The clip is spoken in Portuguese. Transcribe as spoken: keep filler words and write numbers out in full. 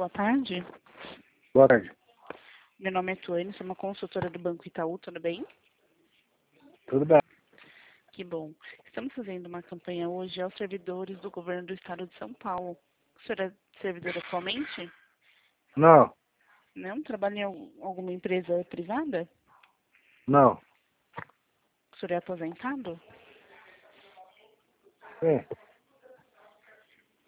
boa tarde. Boa tarde. Meu nome é Tuane, sou uma consultora do Banco Itaú, tudo bem? Tudo bem? Que bom. Estamos fazendo uma campanha hoje aos servidores do governo do estado de São Paulo. O senhor é servidor atualmente? Não, Não? Trabalha em al- alguma empresa privada? não. O senhor é aposentado? Sim.